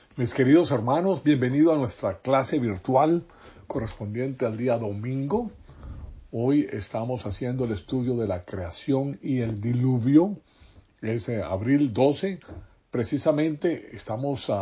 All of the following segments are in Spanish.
Mis queridos hermanos, bienvenidos a nuestra clase virtual correspondiente al día domingo. Hoy estamos haciendo el estudio de la creación y el diluvio. Es abril 12. Precisamente estamos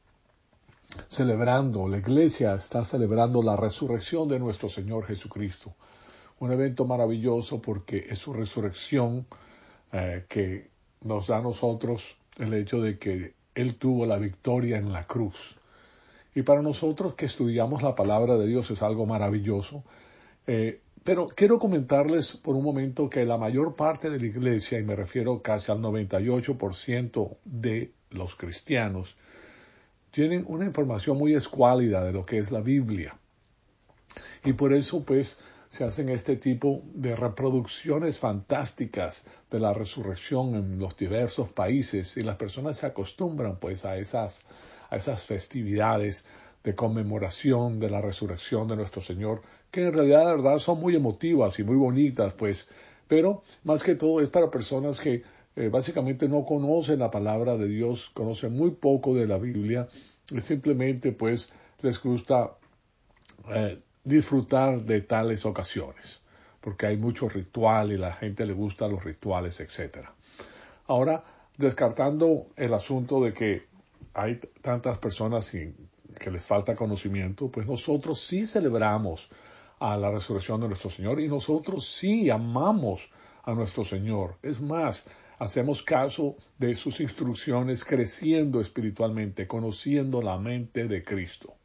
celebrando, la iglesia está celebrando la resurrección de nuestro Señor Jesucristo. Un evento maravilloso porque es su resurrección que nos da a nosotros el hecho de que Él tuvo la victoria en la cruz. Y para nosotros que estudiamos la palabra de Dios es algo maravilloso. Pero quiero comentarles por un momento que la mayor parte de la iglesia, y me refiero casi al 98% de los cristianos, tienen una información muy escuálida de lo que es la Biblia. Y por eso, pues, se hacen este tipo de reproducciones fantásticas de la resurrección en los diversos países y las personas se acostumbran, pues, a esas festividades de conmemoración de la resurrección de nuestro Señor, que en realidad, la verdad, son muy emotivas y muy bonitas, pues, pero más que todo es para personas que básicamente no conocen la palabra de Dios, conocen muy poco de la Biblia, y simplemente, pues, les gusta disfrutar de tales ocasiones, porque hay mucho ritual y la gente le gusta los rituales, etc. Ahora, descartando el asunto de que hay tantas personas que les falta conocimiento, pues nosotros sí celebramos a la resurrección de nuestro Señor y nosotros sí amamos a nuestro Señor. Es más, hacemos caso de sus instrucciones creciendo espiritualmente, conociendo la mente de Cristo.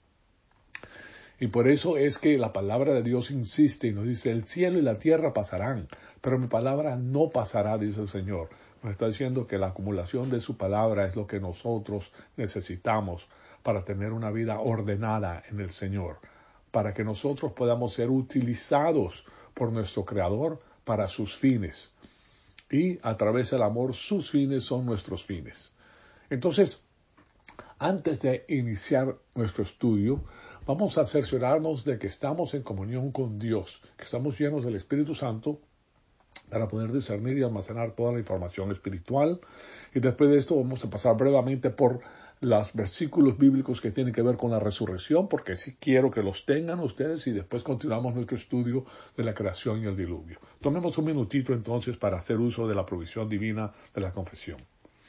Y por eso es que la palabra de Dios insiste y nos dice, el cielo y la tierra pasarán, pero mi palabra no pasará, dice el Señor. Nos está diciendo que la acumulación de su palabra es lo que nosotros necesitamos para tener una vida ordenada en el Señor, para que nosotros podamos ser utilizados por nuestro Creador para sus fines. Y a través del amor, sus fines son nuestros fines. Entonces, antes de iniciar nuestro estudio, vamos a cerciorarnos de que estamos en comunión con Dios, que estamos llenos del Espíritu Santo para poder discernir y almacenar toda la información espiritual. Y después de esto vamos a pasar brevemente por los versículos bíblicos que tienen que ver con la resurrección, porque sí quiero que los tengan ustedes y después continuamos nuestro estudio de la creación y el diluvio. Tomemos un minutito entonces para hacer uso de la provisión divina de la confesión.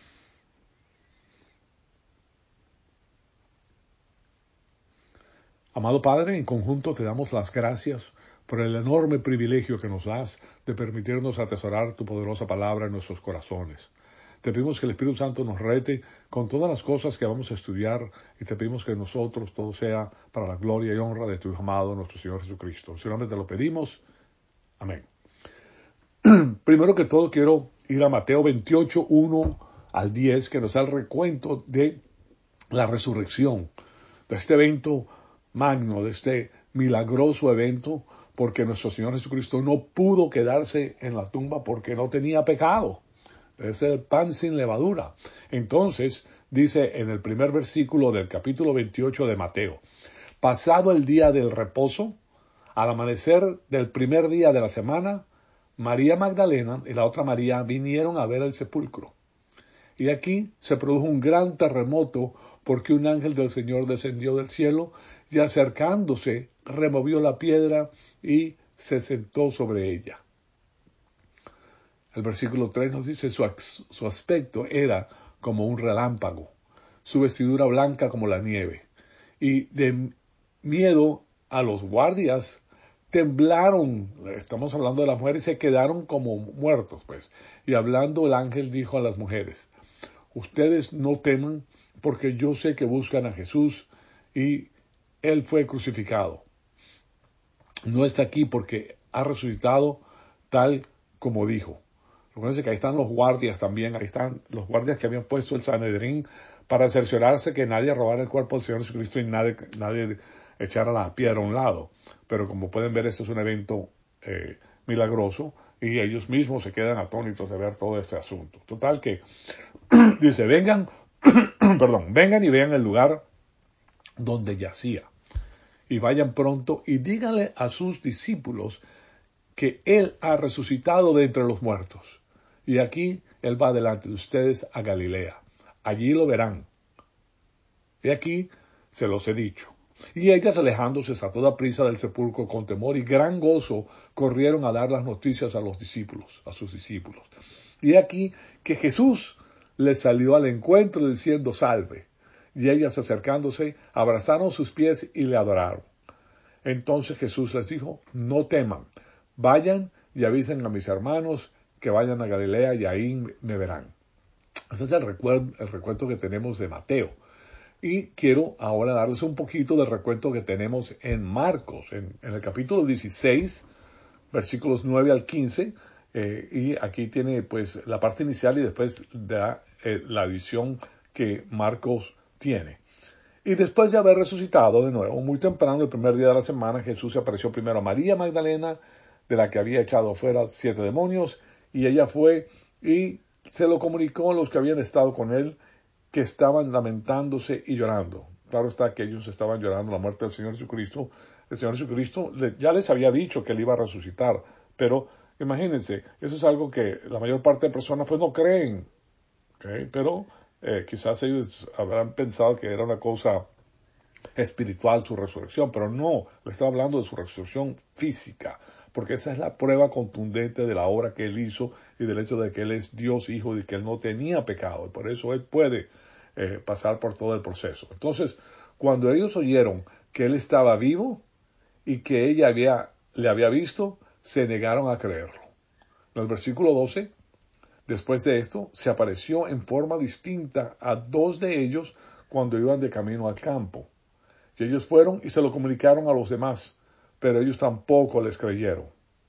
Amado Padre, en conjunto te damos las gracias por el enorme privilegio que nos das de permitirnos atesorar tu poderosa palabra en nuestros corazones. Te pedimos que el Espíritu Santo nos rete con todas las cosas que vamos a estudiar y te pedimos que nosotros todo sea para la gloria y honra de tu Hijo amado, nuestro Señor Jesucristo. En su nombre te lo pedimos. Amén. Primero que todo quiero ir a Mateo 28, 1 al 10, que nos da el recuento de la resurrección, de este evento magno, de este milagroso evento, porque nuestro Señor Jesucristo no pudo quedarse en la tumba porque no tenía pecado. Es el pan sin levadura. Entonces, dice en el primer versículo del capítulo 28 de Mateo, pasado el día del reposo, al amanecer del primer día de la semana, María Magdalena y la otra María vinieron a ver el sepulcro. Y aquí se produjo un gran terremoto porque un ángel del Señor descendió del cielo y acercándose removió la piedra y se sentó sobre ella. El versículo 3 nos dice su aspecto era como un relámpago, su vestidura blanca como la nieve. Y de miedo a los guardias temblaron, estamos hablando de las mujeres, se quedaron como muertos, pues. Y hablando el ángel dijo a las mujeres, ustedes no teman porque yo sé que buscan a Jesús y Él fue crucificado. No está aquí porque ha resucitado tal como dijo. Recuerden que ahí están los guardias también, ahí están los guardias que habían puesto el Sanedrín para cerciorarse que nadie robara el cuerpo del Señor Jesucristo y nadie echara la piedra a un lado. Pero como pueden ver, esto es un evento milagroso y ellos mismos se quedan atónitos de ver todo este asunto. Total que dice, vengan y vean el lugar donde yacía. Y vayan pronto y díganle a sus discípulos que Él ha resucitado de entre los muertos. Y aquí Él va delante de ustedes a Galilea. Allí lo verán. Y aquí se los he dicho. Y ellas, alejándose a toda prisa del sepulcro con temor y gran gozo, corrieron a dar las noticias a los discípulos, a sus discípulos. Y aquí que Jesús les salió al encuentro diciendo salve. Y ellas, acercándose, abrazaron sus pies y le adoraron. Entonces Jesús les dijo, no teman, vayan y avisen a mis hermanos que vayan a Galilea y ahí me verán. Ese es el recuento que tenemos de Mateo. Y quiero ahora darles un poquito del recuento que tenemos en Marcos, en el capítulo 16, versículos 9 al 15, y aquí tiene pues la parte inicial y después da la visión que Marcos tiene. Y después de haber resucitado de nuevo, muy temprano, el primer día de la semana, Jesús se apareció primero a María Magdalena, de la que había echado fuera 7 demonios, y ella fue y se lo comunicó a los que habían estado con él, que estaban lamentándose y llorando. Claro está que ellos estaban llorando la muerte del Señor Jesucristo. El Señor Jesucristo ya les había dicho que él iba a resucitar, pero imagínense, eso es algo que la mayor parte de personas pues no creen, ¿okay? Pero quizás ellos habrán pensado que era una cosa espiritual su resurrección, pero no, le estaba hablando de su resurrección física, porque esa es la prueba contundente de la obra que él hizo y del hecho de que él es Dios Hijo y que él no tenía pecado, y por eso él puede pasar por todo el proceso. Entonces, cuando ellos oyeron que él estaba vivo y que ella le había visto, se negaron a creerlo. En el versículo 12, después de esto, se apareció en forma distinta a 2 de ellos cuando iban de camino al campo. Y ellos fueron y se lo comunicaron a los demás, pero ellos tampoco les creyeron.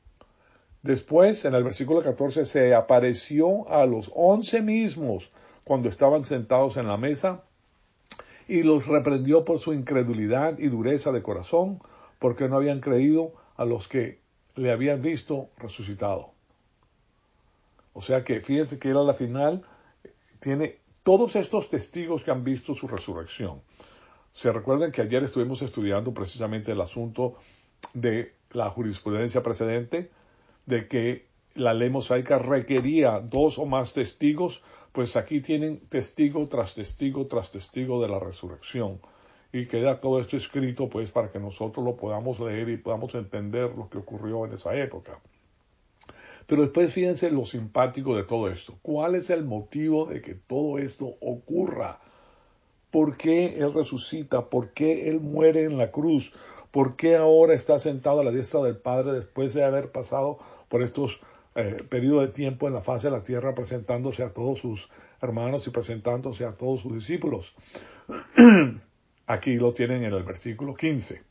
Después, en el versículo 14, se apareció a los 11 mismos cuando estaban sentados en la mesa y los reprendió por su incredulidad y dureza de corazón, porque no habían creído a los que le habían visto resucitado. O sea que fíjense que él a la final tiene todos estos testigos que han visto su resurrección. Se recuerdan que ayer estuvimos estudiando precisamente el asunto de la jurisprudencia precedente, de que la ley mosaica requería 2 o más testigos, pues aquí tienen testigo tras testigo tras testigo de la resurrección. Y queda todo esto escrito pues para que nosotros lo podamos leer y podamos entender lo que ocurrió en esa época. Pero después fíjense lo simpático de todo esto. ¿Cuál es el motivo de que todo esto ocurra? ¿Por qué Él resucita? ¿Por qué Él muere en la cruz? ¿Por qué ahora está sentado a la diestra del Padre después de haber pasado por estos periodos de tiempo en la faz de la tierra, presentándose a todos sus hermanos y presentándose a todos sus discípulos? Aquí lo tienen en el versículo 15.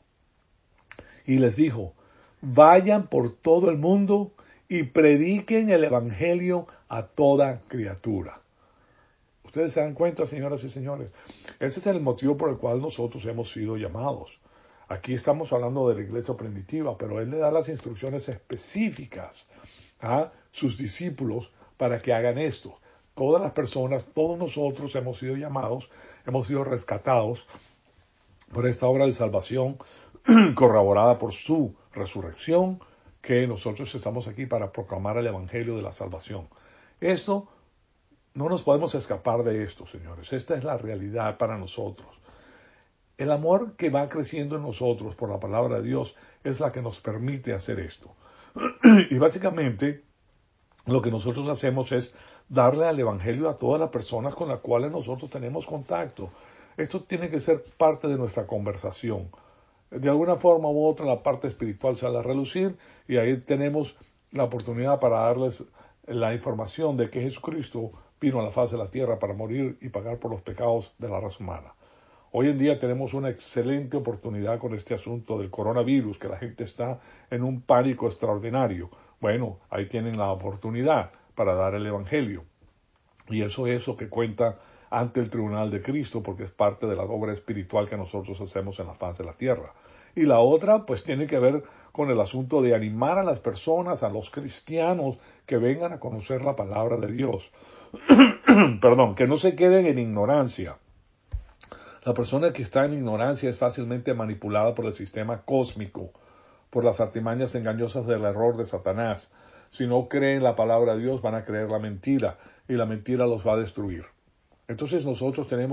Y les dijo, vayan por todo el mundo y prediquen el Evangelio a toda criatura. Ustedes se dan cuenta, señoras y señores, ese es el motivo por el cual nosotros hemos sido llamados. Aquí estamos hablando de la iglesia primitiva, pero Él le da las instrucciones específicas a sus discípulos para que hagan esto. Todas las personas, todos nosotros hemos sido llamados, hemos sido rescatados por esta obra de salvación corroborada por su resurrección, que nosotros estamos aquí para proclamar el Evangelio de la salvación. Esto no nos podemos escapar de esto, señores. Esta es la realidad para nosotros. El amor que va creciendo en nosotros por la palabra de Dios es la que nos permite hacer esto. Y básicamente lo que nosotros hacemos es darle al Evangelio a todas las personas con las cuales nosotros tenemos contacto. Esto tiene que ser parte de nuestra conversación. De alguna forma u otra la parte espiritual sale a relucir y ahí tenemos la oportunidad para darles la información de que Jesucristo vino a la faz de la tierra para morir y pagar por los pecados de la raza humana. Hoy en día tenemos una excelente oportunidad con este asunto del coronavirus, que la gente está en un pánico extraordinario. Bueno, ahí tienen la oportunidad para dar el Evangelio. Y eso es lo que cuenta ante el tribunal de Cristo, porque es parte de la obra espiritual que nosotros hacemos en la faz de la tierra. Y la otra, pues tiene que ver con el asunto de animar a las personas, a los cristianos, que vengan a conocer la palabra de Dios. Perdón, que no se queden en ignorancia. La persona que está en ignorancia es fácilmente manipulada por el sistema cósmico, por las artimañas engañosas del error de Satanás. Si no creen la palabra de Dios, van a creer la mentira, y la mentira los va a destruir. Entonces nosotros tenemos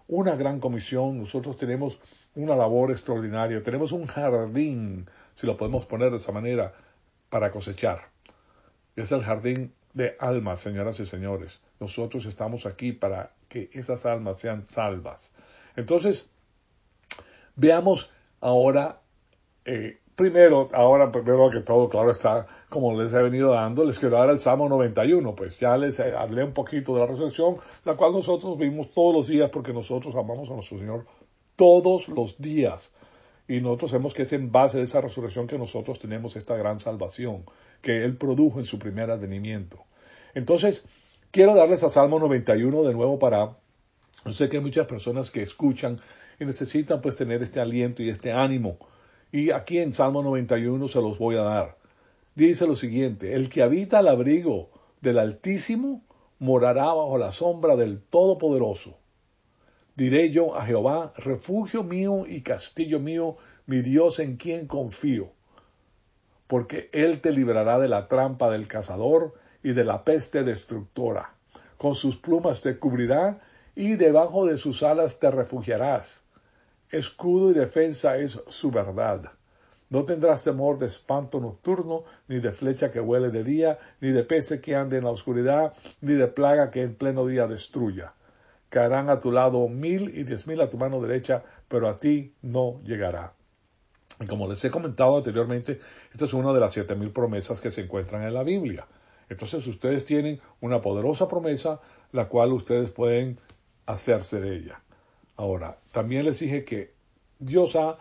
una gran comisión, nosotros tenemos una labor extraordinaria, tenemos un jardín, si lo podemos poner de esa manera, para cosechar. Es el jardín de almas, señoras y señores. Nosotros estamos aquí para que esas almas sean salvas. Entonces, veamos ahora, primero que todo, claro está, como les he venido dando, les quiero dar el Salmo 91, pues ya les hablé un poquito de la resurrección, la cual nosotros vimos todos los días porque nosotros amamos a nuestro Señor todos los días. Y nosotros sabemos que es en base de esa resurrección que nosotros tenemos esta gran salvación que Él produjo en su primer advenimiento. Entonces, quiero darles a Salmo 91 de nuevo yo sé que hay muchas personas que escuchan y necesitan pues tener este aliento y este ánimo. Y aquí en Salmo 91 se los voy a dar. Dice lo siguiente: el que habita al abrigo del Altísimo morará bajo la sombra del Todopoderoso. Diré yo a Jehová, refugio mío y castillo mío, mi Dios en quien confío. Porque Él te librará de la trampa del cazador y de la peste destructora. Con sus plumas te cubrirá y debajo de sus alas te refugiarás. Escudo y defensa es su verdad. No tendrás temor de espanto nocturno, ni de flecha que huele de día, ni de peste que ande en la oscuridad, ni de plaga que en pleno día destruya. Caerán a tu lado 1000 y 10,000 a tu mano derecha, pero a ti no llegará. Y como les he comentado anteriormente, esta es una de las 7,000 promesas que se encuentran en la Biblia. Entonces ustedes tienen una poderosa promesa, la cual ustedes pueden hacerse de ella. Ahora, también les dije que Dios ha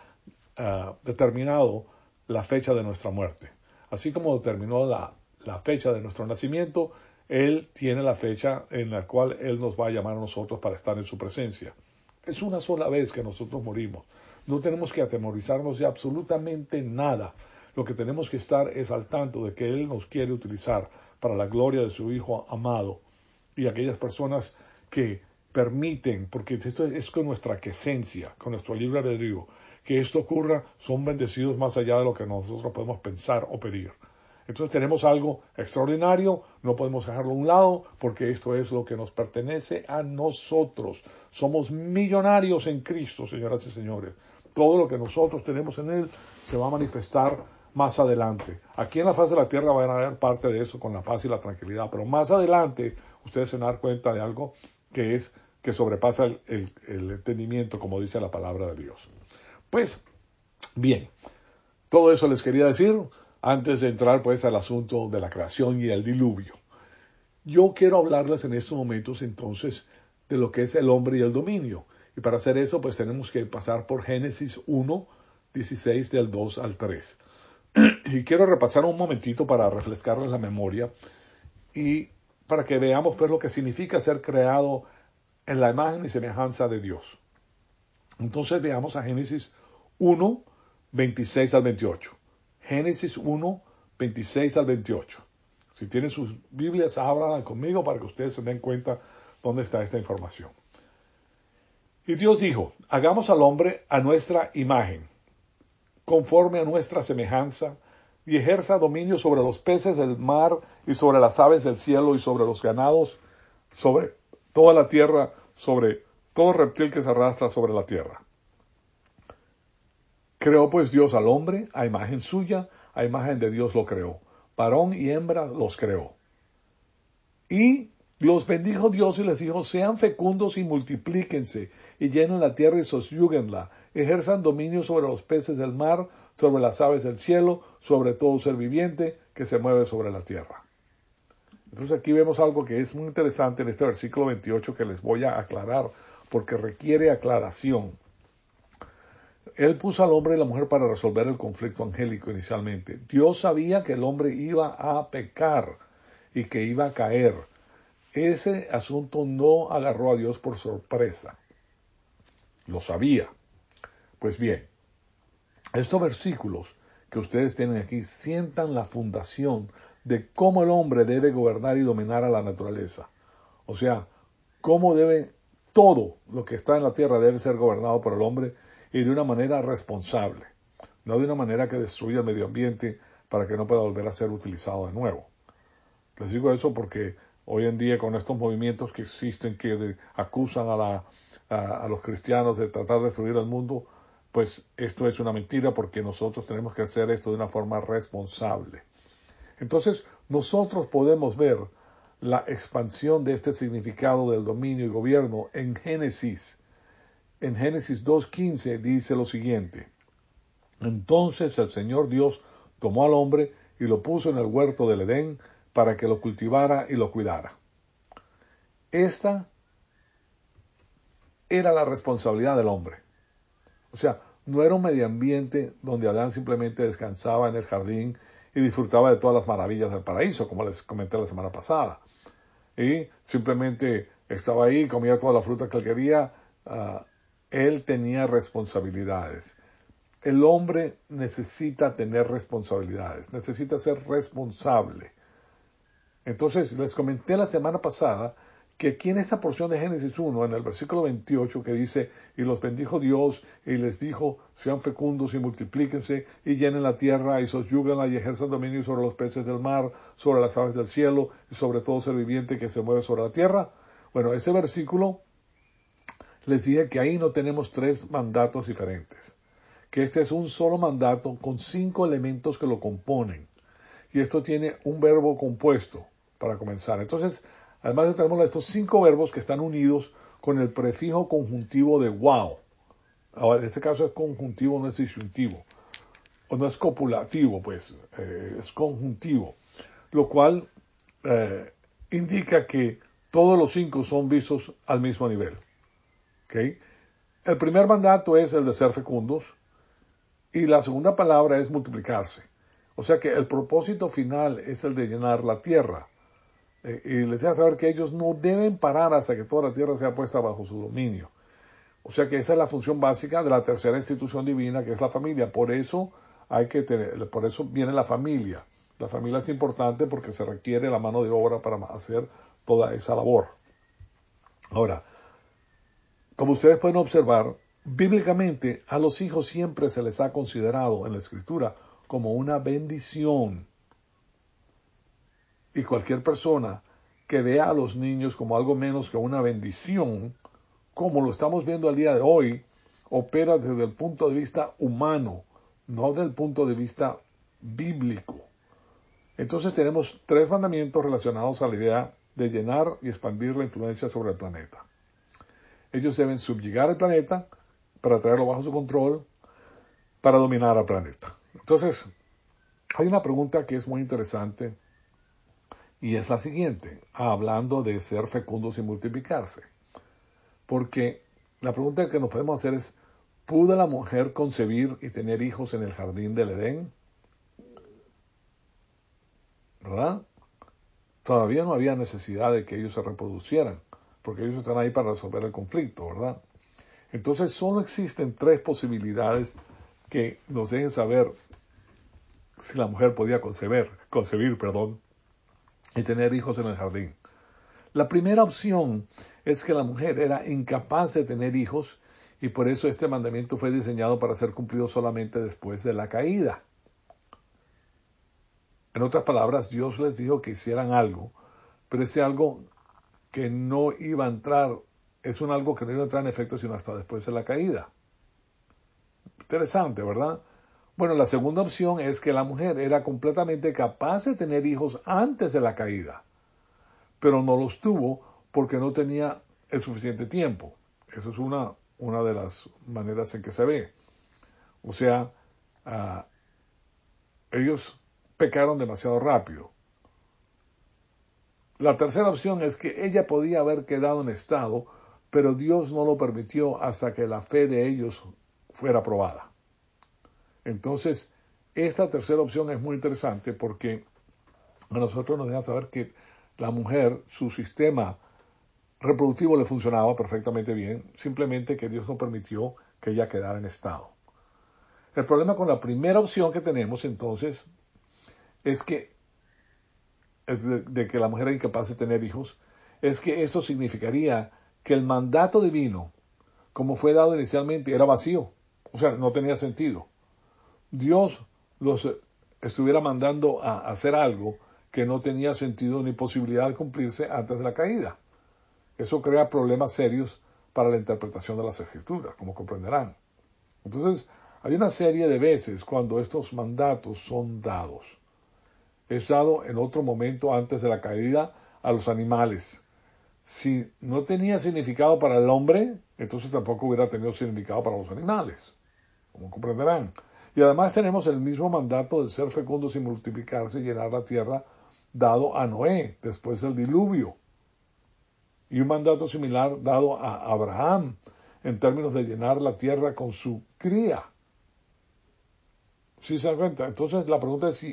determinado la fecha de nuestra muerte. Así como determinó la fecha de nuestro nacimiento, Él tiene la fecha en la cual Él nos va a llamar a nosotros para estar en su presencia. Es una sola vez que nosotros morimos. No tenemos que atemorizarnos de absolutamente nada. Lo que tenemos que estar es al tanto de que Él nos quiere utilizar para la gloria de su Hijo amado. Y aquellas personas que permiten, porque esto es con nuestra quiesencia, con nuestro libre albedrío, que esto ocurra, son bendecidos más allá de lo que nosotros podemos pensar o pedir. Entonces tenemos algo extraordinario, no podemos dejarlo a un lado, porque esto es lo que nos pertenece a nosotros. Somos millonarios en Cristo, señoras y señores. Todo lo que nosotros tenemos en Él se va a manifestar más adelante. Aquí en la faz de la tierra van a ver parte de eso con la paz y la tranquilidad, pero más adelante ustedes se van a dar cuenta de algo que sobrepasa el entendimiento, como dice la palabra de Dios. Pues, bien, todo eso les quería decir antes de entrar pues al asunto de la creación y el diluvio. Yo quiero hablarles en estos momentos entonces de lo que es el hombre y el dominio. Y para hacer eso pues tenemos que pasar por Génesis 1, 16 del 2 al 3. Y quiero repasar un momentito para refrescarles la memoria y para que veamos pues lo que significa ser creado en la imagen y semejanza de Dios. Entonces veamos a Génesis 1, 26 al 28. Génesis 1, 26 al 28. Si tienen sus Biblias, ábranla conmigo para que ustedes se den cuenta dónde está esta información. Y Dios dijo: hagamos al hombre a nuestra imagen, conforme a nuestra semejanza, y ejerza dominio sobre los peces del mar y sobre las aves del cielo y sobre los ganados, sobre toda la tierra, sobre todo reptil que se arrastra sobre la tierra. Creó pues Dios al hombre, a imagen suya, a imagen de Dios lo creó. Varón y hembra los creó. Y los bendijo Dios y les dijo: sean fecundos y multiplíquense, y llenen la tierra y sosyúguenla, ejerzan dominio sobre los peces del mar, sobre las aves del cielo, sobre todo ser viviente que se mueve sobre la tierra. Entonces aquí vemos algo que es muy interesante en este versículo 28 que les voy a aclarar, porque requiere aclaración. Él puso al hombre y la mujer para resolver el conflicto angélico inicialmente. Dios sabía que el hombre iba a pecar y que iba a caer. Ese asunto no agarró a Dios por sorpresa. Lo sabía. Pues bien, estos versículos que ustedes tienen aquí sientan la fundación de cómo el hombre debe gobernar y dominar a la naturaleza. O sea, cómo todo lo que está en la tierra debe ser gobernado por el hombre y de una manera responsable, no de una manera que destruya el medio ambiente para que no pueda volver a ser utilizado de nuevo. Les digo eso porque Hoy en día, con estos movimientos que existen, que acusan a los cristianos de tratar de destruir el mundo, pues esto es una mentira, porque nosotros tenemos que hacer esto de una forma responsable. Entonces, nosotros podemos ver la expansión de este significado del dominio y gobierno en Génesis. En Génesis 2:15 dice lo siguiente: entonces el Señor Dios tomó al hombre y lo puso en el huerto del Edén para que lo cultivara y lo cuidara. Esta era la responsabilidad del hombre. O sea, no era un medio ambiente donde Adán simplemente descansaba en el jardín y disfrutaba de todas las maravillas del paraíso, como les comenté la semana pasada. Y simplemente estaba ahí, comía toda la fruta que él quería. Él tenía responsabilidades. El hombre necesita tener responsabilidades, necesita ser responsable. Entonces, les comenté la semana pasada que aquí en esta porción de Génesis 1, en el versículo 28, que dice: y los bendijo Dios, y les dijo: sean fecundos y multiplíquense, y llenen la tierra, y sosyúguenla, y ejerzan dominio sobre los peces del mar, sobre las aves del cielo, y sobre todo ser viviente que se mueve sobre la tierra. Bueno, ese versículo, les dije que ahí no tenemos tres mandatos diferentes, que este es un solo mandato con 5 elementos que lo componen. Y esto tiene un verbo compuesto para comenzar. Entonces, además tenemos estos 5 verbos que están unidos con el prefijo conjuntivo de wow. Ahora, en este caso es conjuntivo, no es disyuntivo. O no es copulativo, pues, es conjuntivo. Lo cual indica que todos los 5 son vistos al mismo nivel. ¿Okay? El primer mandato es el de ser fecundos. Y la segunda palabra es multiplicarse. O sea que el propósito final es el de llenar la tierra. Y les deja saber que ellos no deben parar hasta que toda la tierra sea puesta bajo su dominio. O sea que esa es la función básica de la tercera institución divina, que es la familia. Por eso por eso viene la familia. La familia es importante porque se requiere la mano de obra para hacer toda esa labor. Ahora, como ustedes pueden observar, bíblicamente a los hijos siempre se les ha considerado en la Escritura como una bendición. Y cualquier persona que vea a los niños como algo menos que una bendición, como lo estamos viendo al día de hoy, opera desde el punto de vista humano, no desde el punto de vista bíblico. Entonces tenemos 3 mandamientos relacionados a la idea de llenar y expandir la influencia sobre el planeta. Ellos deben subyugar el planeta para traerlo bajo su control, para dominar al planeta. Entonces, hay una pregunta que es muy interesante y es la siguiente, hablando de ser fecundos y multiplicarse. Porque la pregunta que nos podemos hacer es: ¿pudo la mujer concebir y tener hijos en el jardín del Edén? ¿Verdad? Todavía no había necesidad de que ellos se reproducieran, porque ellos están ahí para resolver el conflicto, ¿verdad? Entonces solo existen 3 posibilidades que nos dejen saber si la mujer podía concebir, y tener hijos en el jardín. La primera opción es que la mujer era incapaz de tener hijos y por eso este mandamiento fue diseñado para ser cumplido solamente después de la caída. En otras palabras, Dios les dijo que hicieran algo, pero ese algo que no iba a entrar, es un algo que no iba a entrar en efecto sino hasta después de la caída. Interesante, ¿verdad? Bueno, la segunda opción es que la mujer era completamente capaz de tener hijos antes de la caída, pero no los tuvo porque no tenía el suficiente tiempo. Eso es una de las maneras en que se ve. O sea, ellos pecaron demasiado rápido. La tercera opción es que ella podía haber quedado en estado, pero Dios no lo permitió hasta que la fe de ellos fuera probada. Entonces, esta tercera opción es muy interesante porque a nosotros nos deja saber que la mujer, su sistema reproductivo le funcionaba perfectamente bien, simplemente que Dios no permitió que ella quedara en estado. El problema con la primera opción que tenemos entonces es que de que la mujer era incapaz de tener hijos, es que eso significaría que el mandato divino, como fue dado inicialmente, era vacío, o sea, no tenía sentido. Dios los estuviera mandando a hacer algo que no tenía sentido ni posibilidad de cumplirse antes de la caída. Eso crea problemas serios para la interpretación de las Escrituras, como comprenderán. Entonces, hay una serie de veces cuando estos mandatos son dados. Es dado en otro momento antes de la caída a los animales. Si no tenía significado para el hombre, entonces tampoco hubiera tenido significado para los animales, como comprenderán. Y además tenemos el mismo mandato de ser fecundos y multiplicarse y llenar la tierra dado a Noé después del diluvio. Y un mandato similar dado a Abraham en términos de llenar la tierra con su cría. ¿Sí se dan cuenta? Entonces la pregunta es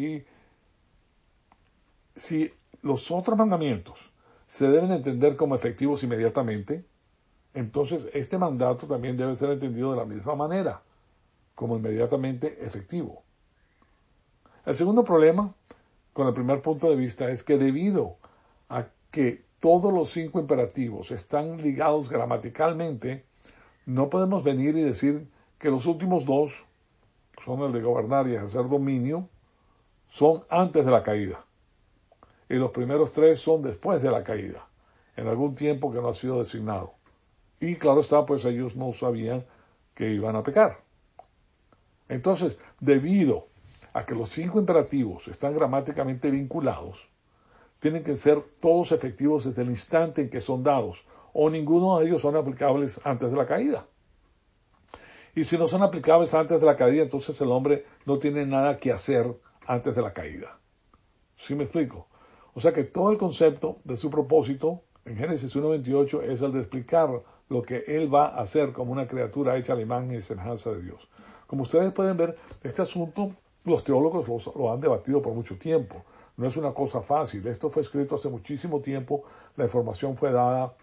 si los otros mandamientos se deben entender como efectivos inmediatamente, entonces este mandato también debe ser entendido de la misma manera, como inmediatamente efectivo. El segundo problema con el primer punto de vista es que debido a que todos los 5 imperativos están ligados gramaticalmente, no podemos venir y decir que los últimos 2, son el de gobernar y ejercer dominio, son antes de la caída. Y los primeros 3 son después de la caída, en algún tiempo que no ha sido designado. Y claro está, pues ellos no sabían que iban a pecar. Entonces, debido a que los 5 imperativos están gramáticamente vinculados, tienen que ser todos efectivos desde el instante en que son dados, o ninguno de ellos son aplicables antes de la caída. Y si no son aplicables antes de la caída, entonces el hombre no tiene nada que hacer antes de la caída. ¿Sí me explico? O sea que todo el concepto de su propósito en Génesis 1:28 es el de explicar lo que él va a hacer como una criatura hecha a la imagen y semejanza de Dios. Como ustedes pueden ver, este asunto los teólogos lo han debatido por mucho tiempo. No es una cosa fácil. Esto fue escrito hace muchísimo tiempo. La información fue dada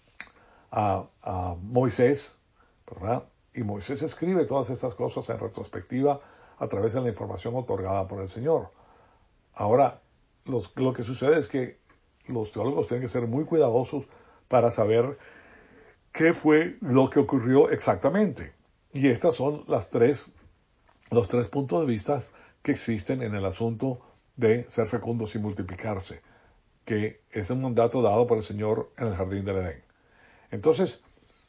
a Moisés, ¿verdad? Y Moisés escribe todas estas cosas en retrospectiva a través de la información otorgada por el Señor. Ahora, lo que sucede es que los teólogos tienen que ser muy cuidadosos para saber qué fue lo que ocurrió exactamente. Y estas son los tres puntos de vista que existen en el asunto de ser fecundos y multiplicarse, que es un mandato dado por el Señor en el jardín del Edén. Entonces,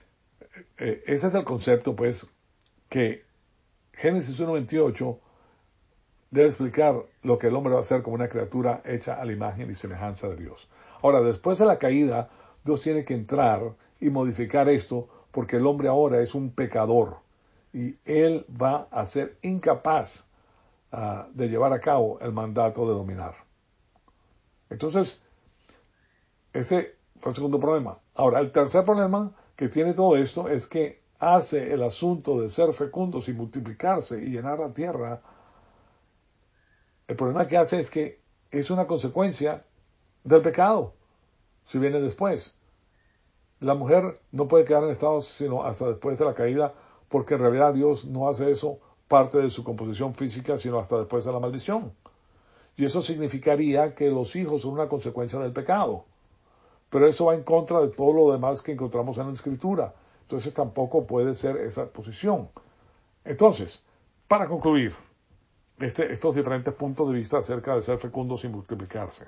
ese es el concepto, pues, que Génesis 1:28 debe explicar lo que el hombre va a hacer como una criatura hecha a la imagen y semejanza de Dios. Ahora, después de la caída, Dios tiene que entrar y modificar esto porque el hombre ahora es un pecador y él va a ser incapaz de llevar a cabo el mandato de dominar. Entonces, ese fue el segundo problema. Ahora, el tercer problema que tiene todo esto es que hace el asunto de ser fecundos y multiplicarse y llenar la tierra. El problema que hace es que es una consecuencia del pecado, si viene después. La mujer no puede quedar en estado sino hasta después de la caída, porque en realidad Dios no hace eso parte de su composición física, sino hasta después de la maldición. Y eso significaría que los hijos son una consecuencia del pecado. Pero eso va en contra de todo lo demás que encontramos en la Escritura. Entonces tampoco puede ser esa posición. Entonces, para concluir, estos diferentes puntos de vista acerca de ser fecundos y multiplicarse.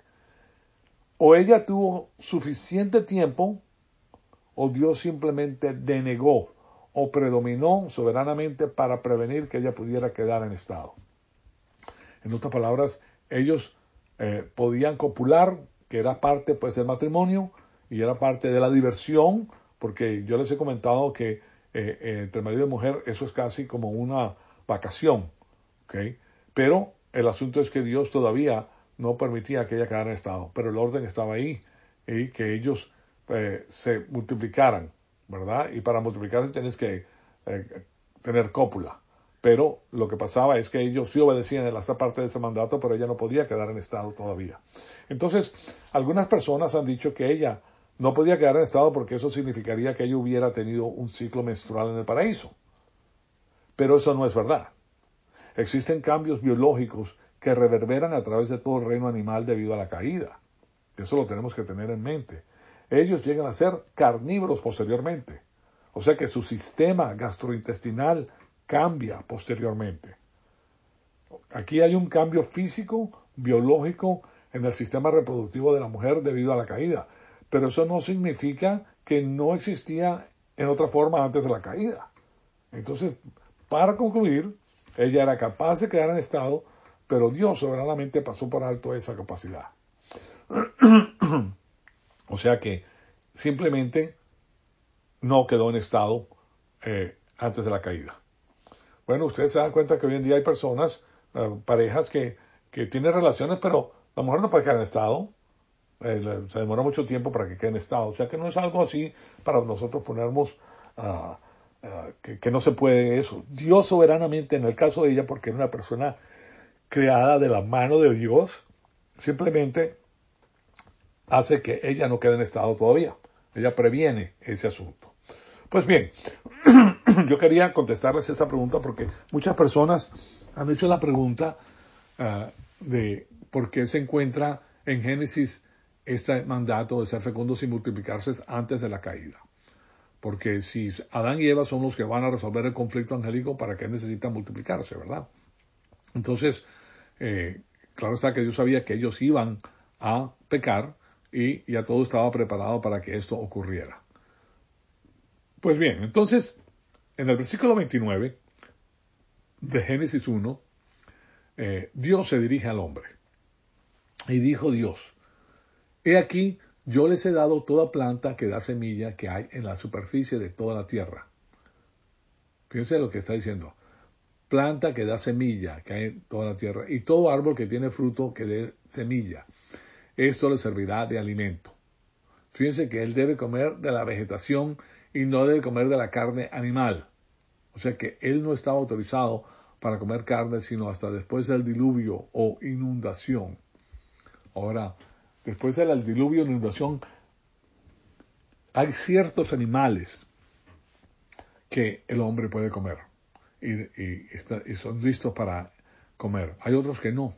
O ella tuvo suficiente tiempo, o Dios simplemente denegó o predominó soberanamente para prevenir que ella pudiera quedar en estado. En otras palabras, ellos podían copular, que era parte pues del matrimonio y era parte de la diversión, porque yo les he comentado que entre marido y mujer eso es casi como una vacación, ¿okay? Pero el asunto es que Dios todavía no permitía que ella quedara en estado, pero el orden estaba ahí y que ellos se multiplicaran, ¿verdad? Y para multiplicarse tienes que tener cópula. Pero lo que pasaba es que ellos sí obedecían en esa parte de ese mandato, pero ella no podía quedar en estado todavía. Entonces, algunas personas han dicho que ella no podía quedar en estado porque eso significaría que ella hubiera tenido un ciclo menstrual en el paraíso. Pero eso no es verdad. Existen cambios biológicos que reverberan a través de todo el reino animal debido a la caída. Eso lo tenemos que tener en mente. Ellos llegan a ser carnívoros posteriormente. O sea que su sistema gastrointestinal cambia posteriormente. Aquí hay un cambio físico, biológico, en el sistema reproductivo de la mujer debido a la caída. Pero eso no significa que no existía en otra forma antes de la caída. Entonces, para concluir, ella era capaz de quedar en estado, pero Dios soberanamente pasó por alto esa capacidad. O sea que simplemente no quedó en estado antes de la caída. Bueno, ustedes se dan cuenta que hoy en día hay personas, parejas que tienen relaciones, pero la mujer no puede quedar en estado. Se demora mucho tiempo para que quede en estado. O sea que no es algo así para nosotros ponernos que no se puede eso. Dios soberanamente, en el caso de ella, porque era una persona creada de la mano de Dios, simplemente hace que ella no quede en estado todavía. Ella previene ese asunto. Pues bien, yo quería contestarles esa pregunta porque muchas personas han hecho la pregunta de por qué se encuentra en Génesis este mandato de ser fecundos y multiplicarse antes de la caída. Porque si Adán y Eva son los que van a resolver el conflicto angélico, ¿para qué necesitan multiplicarse, verdad? Entonces, claro está que Dios sabía que ellos iban a pecar y ya todo estaba preparado para que esto ocurriera. Pues bien, entonces, en el versículo 29 de Génesis 1, Dios se dirige al hombre. Y dijo Dios, he aquí, yo les he dado toda planta que da semilla que hay en la superficie de toda la tierra. Fíjense lo que está diciendo. Planta que da semilla que hay en toda la tierra y todo árbol que tiene fruto que dé semilla. Esto le servirá de alimento. Fíjense que él debe comer de la vegetación y no debe comer de la carne animal. O sea que él no estaba autorizado para comer carne sino hasta después del diluvio o inundación. Ahora, después del diluvio o inundación, hay ciertos animales que el hombre puede comer y son listos para comer. Hay otros que no.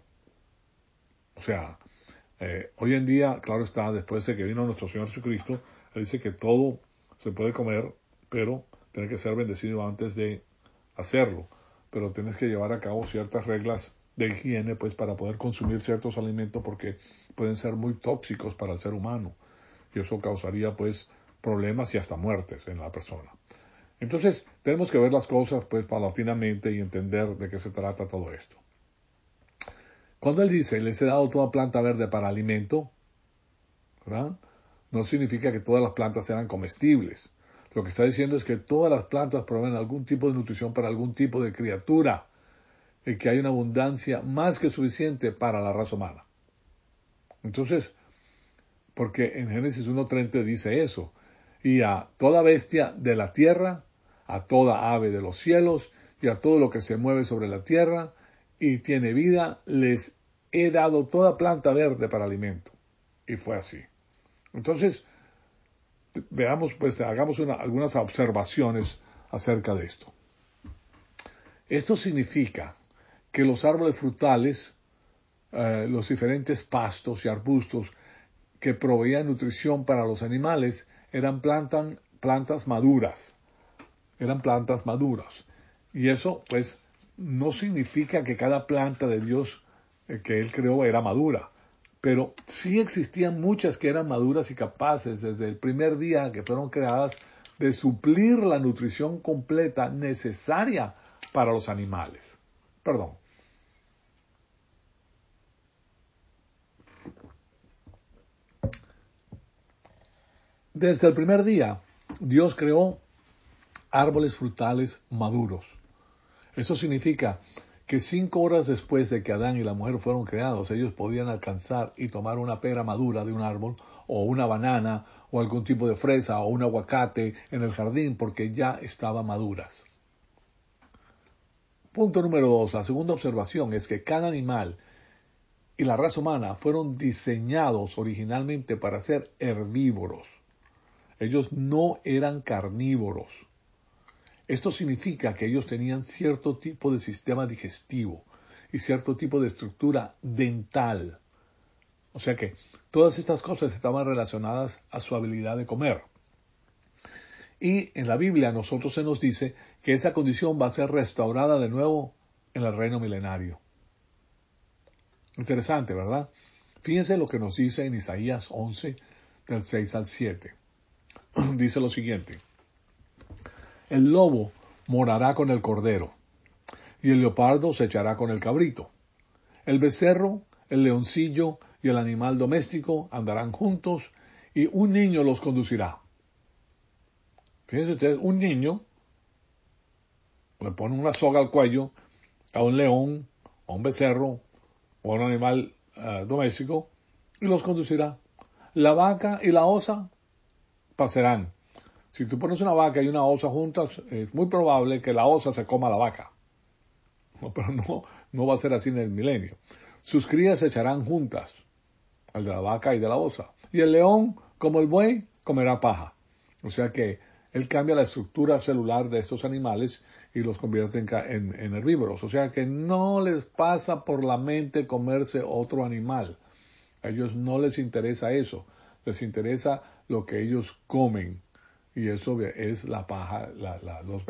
O sea, hoy en día, claro está, después de que vino nuestro Señor Jesucristo, Él dice que todo se puede comer, pero tiene que ser bendecido antes de hacerlo. Pero tienes que llevar a cabo ciertas reglas de higiene, pues, para poder consumir ciertos alimentos porque pueden ser muy tóxicos para el ser humano. Y eso causaría, pues, problemas y hasta muertes en la persona. Entonces, tenemos que ver las cosas, pues, paulatinamente y entender de qué se trata todo esto. Cuando él dice, les he dado toda planta verde para alimento, ¿verdad? No significa que todas las plantas sean comestibles. Lo que está diciendo es que todas las plantas proveen algún tipo de nutrición para algún tipo de criatura y que hay una abundancia más que suficiente para la raza humana. Entonces, porque en Génesis 1:30 dice eso, y a toda bestia de la tierra, a toda ave de los cielos y a todo lo que se mueve sobre la tierra y tiene vida, les he dado toda planta verde para alimento. Y fue así. Entonces, veamos, pues, hagamos algunas observaciones acerca de esto. Esto significa que los árboles frutales, los diferentes pastos y arbustos que proveían nutrición para los animales, eran plantas maduras. Eran plantas maduras. Y eso, pues, no significa que cada planta de Dios que Él creó era madura. Pero sí existían muchas que eran maduras y capaces desde el primer día que fueron creadas de suplir la nutrición completa necesaria para los animales. Perdón. Desde el primer día, Dios creó árboles frutales maduros. Eso significa que 5 horas después de que Adán y la mujer fueron creados, ellos podían alcanzar y tomar una pera madura de un árbol, o una banana, o algún tipo de fresa, o un aguacate en el jardín, porque ya estaban maduras. Punto número 2. La segunda observación es que cada animal y la raza humana fueron diseñados originalmente para ser herbívoros. Ellos no eran carnívoros. Esto significa que ellos tenían cierto tipo de sistema digestivo y cierto tipo de estructura dental. O sea que todas estas cosas estaban relacionadas a su habilidad de comer. Y en la Biblia a nosotros se nos dice que esa condición va a ser restaurada de nuevo en el reino milenario. Interesante, ¿verdad? Fíjense lo que nos dice en Isaías 11, del 6 al 7. Dice lo siguiente: el lobo morará con el cordero, y el leopardo se echará con el cabrito. El becerro, el leoncillo y el animal doméstico andarán juntos, y un niño los conducirá. Fíjense ustedes, un niño le pone una soga al cuello a un león, a un becerro o a un animal doméstico y los conducirá. La vaca y la osa pasarán. Si tú pones una vaca y una osa juntas, es muy probable que la osa se coma a la vaca. Pero no va a ser así en el milenio. Sus crías se echarán juntas, el de la vaca y de la osa. Y el león, como el buey, comerá paja. O sea que él cambia la estructura celular de estos animales y los convierte en herbívoros. O sea que no les pasa por la mente comerse otro animal. A ellos no les interesa eso. Les interesa lo que ellos comen. Y eso es la paja, los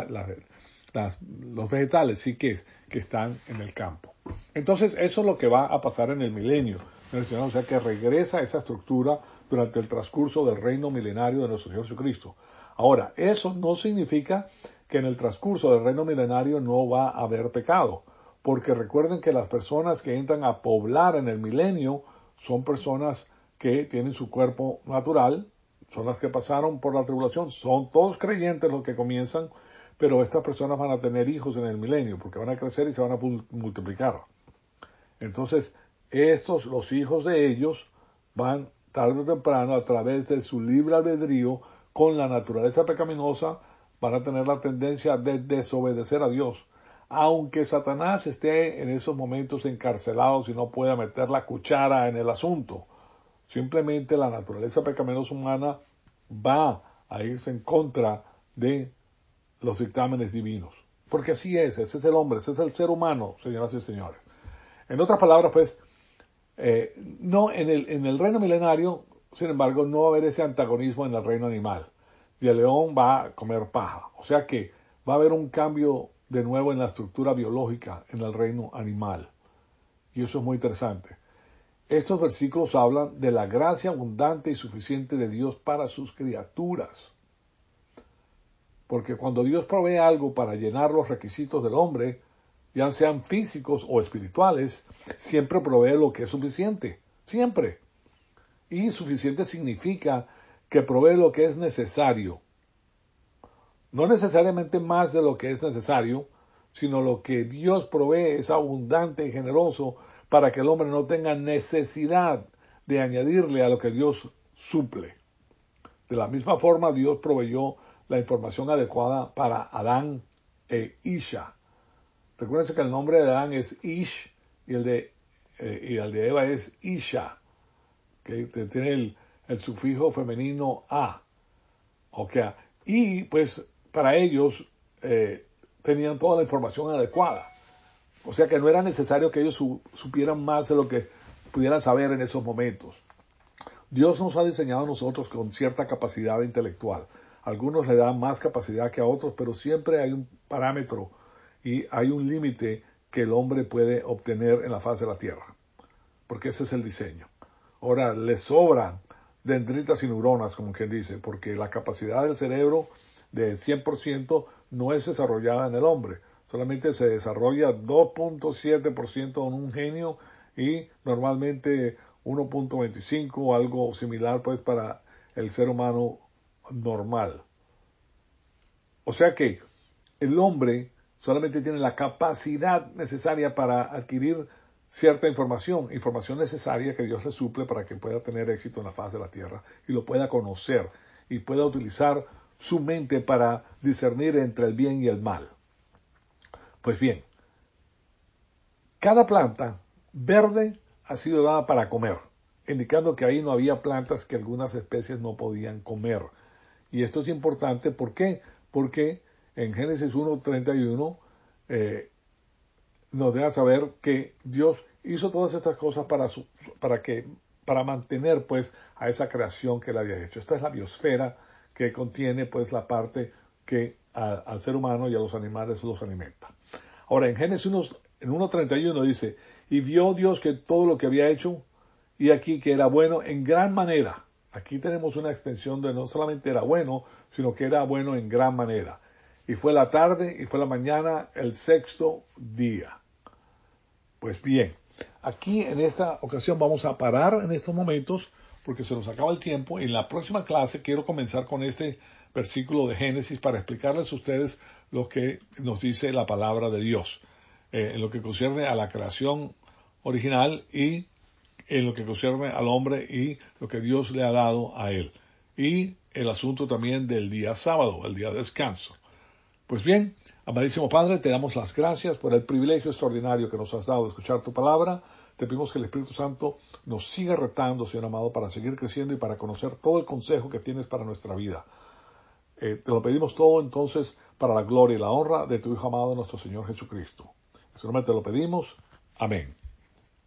vegetales sí que están en el campo. Entonces, eso es lo que va a pasar en el milenio. O sea, que regresa esa estructura durante el transcurso del reino milenario de nuestro Señor Jesucristo. Ahora, eso no significa que en el transcurso del reino milenario no va a haber pecado, porque recuerden que las personas que entran a poblar en el milenio son personas que tienen su cuerpo natural, son las que pasaron por la tribulación, son todos creyentes los que comienzan, pero estas personas van a tener hijos en el milenio, porque van a crecer y se van a multiplicar. Entonces, los hijos de ellos, van tarde o temprano, a través de su libre albedrío, con la naturaleza pecaminosa, van a tener la tendencia de desobedecer a Dios. Aunque Satanás esté en esos momentos encarcelado y no pueda meter la cuchara en el asunto, simplemente la naturaleza pecaminosa humana va a irse en contra de los dictámenes divinos. Porque así es, ese es el hombre, ese es el ser humano, señoras y señores. En otras palabras, pues, no en el reino milenario, sin embargo, no va a haber ese antagonismo en el reino animal. Y el león va a comer paja. O sea que va a haber un cambio de nuevo en la estructura biológica en el reino animal. Y eso es muy interesante. Estos versículos hablan de la gracia abundante y suficiente de Dios para sus criaturas. Porque cuando Dios provee algo para llenar los requisitos del hombre, ya sean físicos o espirituales, siempre provee lo que es suficiente. Siempre. Y suficiente significa que provee lo que es necesario. No necesariamente más de lo que es necesario, sino lo que Dios provee es abundante y generoso para que el hombre no tenga necesidad de añadirle a lo que Dios suple. De la misma forma, Dios proveyó la información adecuada para Adán e Isha. Recuerden que el nombre de Adán es Ish y el de Eva es Isha, que tiene el sufijo femenino a. Okay. Y pues para ellos tenían toda la información adecuada. O sea que no era necesario que ellos supieran más de lo que pudieran saber en esos momentos. Dios nos ha diseñado a nosotros con cierta capacidad intelectual. Algunos le dan más capacidad que a otros, pero siempre hay un parámetro y hay un límite que el hombre puede obtener en la faz de la tierra. Porque ese es el diseño. Ahora, le sobran dendritas y neuronas, como quien dice, porque la capacidad del cerebro de 100% no es desarrollada en el hombre. Solamente se desarrolla 2.7% en un genio y normalmente 1.25 o algo similar pues para el ser humano normal. O sea que el hombre solamente tiene la capacidad necesaria para adquirir cierta información necesaria que Dios le suple para que pueda tener éxito en la faz de la tierra y lo pueda conocer y pueda utilizar su mente para discernir entre el bien y el mal. Pues bien, cada planta verde ha sido dada para comer, indicando que ahí no había plantas que algunas especies no podían comer. Y esto es importante, ¿por qué? Porque en Génesis 1:31 nos deja saber que Dios hizo todas estas cosas para mantener pues a esa creación que él había hecho. Esta es la biosfera que contiene pues la parte que al ser humano y a los animales los alimenta. Ahora en Génesis 1:31 dice, y vio Dios que todo lo que había hecho y aquí que era bueno en gran manera. Aquí tenemos una extensión de no solamente era bueno, sino que era bueno en gran manera. Y fue la tarde y fue la mañana el sexto día. Pues bien, aquí en esta ocasión vamos a parar en estos momentos porque se nos acaba el tiempo. En la próxima clase quiero comenzar con este versículo de Génesis para explicarles a ustedes lo que nos dice la palabra de Dios en lo que concierne a la creación original y en lo que concierne al hombre y lo que Dios le ha dado a él. Y el asunto también del día sábado, el día de descanso. Pues bien, amadísimo Padre, te damos las gracias por el privilegio extraordinario que nos has dado de escuchar tu palabra. Te pedimos que el Espíritu Santo nos siga retando, Señor amado, para seguir creciendo y para conocer todo el consejo que tienes para nuestra vida. Te lo pedimos todo entonces para la gloria y la honra de tu Hijo amado, nuestro Señor Jesucristo. En su nombre te lo pedimos. Amén.